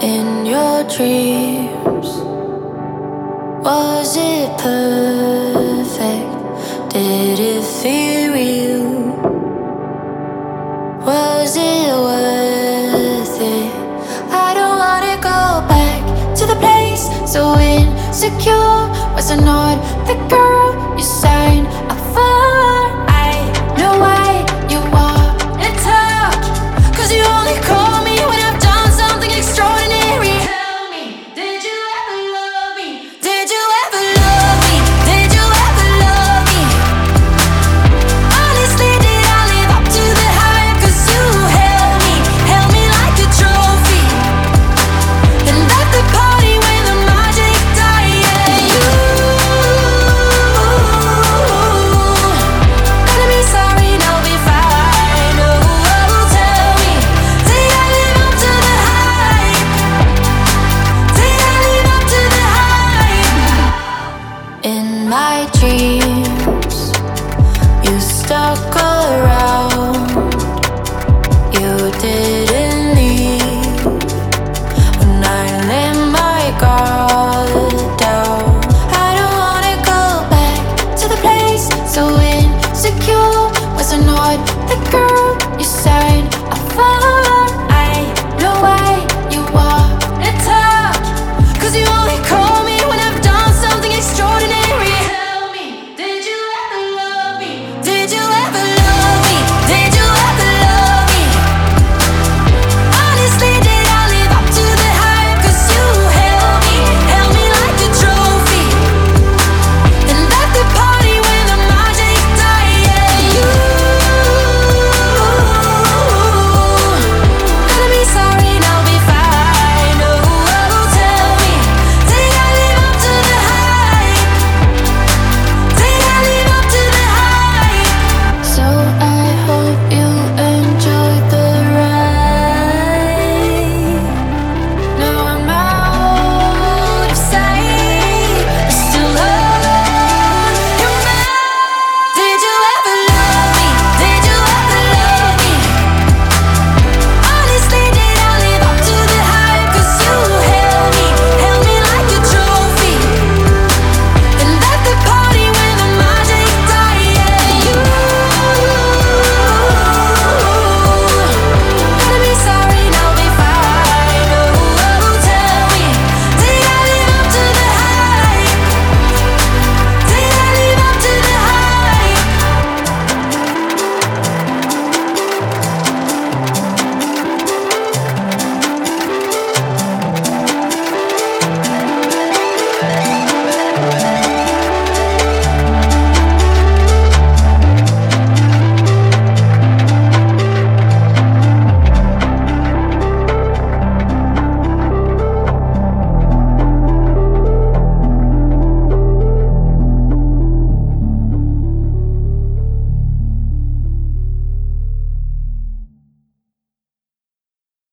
In your dreams, was it perfect? Did it feel real? Was it worth it? I don't wanna go back to the place so insecure. Was I not the girl you signed up for? I know why you wanna talk, 'cause you only call me when I've done something extraordinary. Tell me, did you ever love me? Did you ever love me? Did you ever love me? Honestly, did I live up to the hype? 'Cause you held me like a trophy, and left the party when the magic died. Yeah, you gonna be sorry and I'll be fine. Oh, tell me, did I live up to the hype? Did I live up to the hype? In my dreams, you stuck around.